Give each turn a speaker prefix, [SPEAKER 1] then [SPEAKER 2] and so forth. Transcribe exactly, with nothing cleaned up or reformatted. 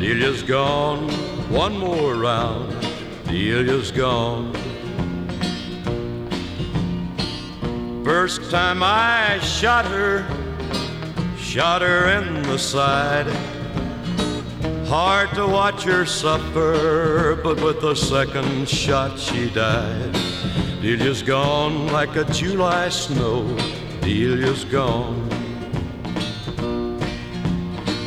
[SPEAKER 1] Delia's gone, one more round, Delia's gone. First time I shot her, shot her in the side. Hard to watch her suffer, but with the second shot she died. Delia's gone like a July snow, Delia's gone.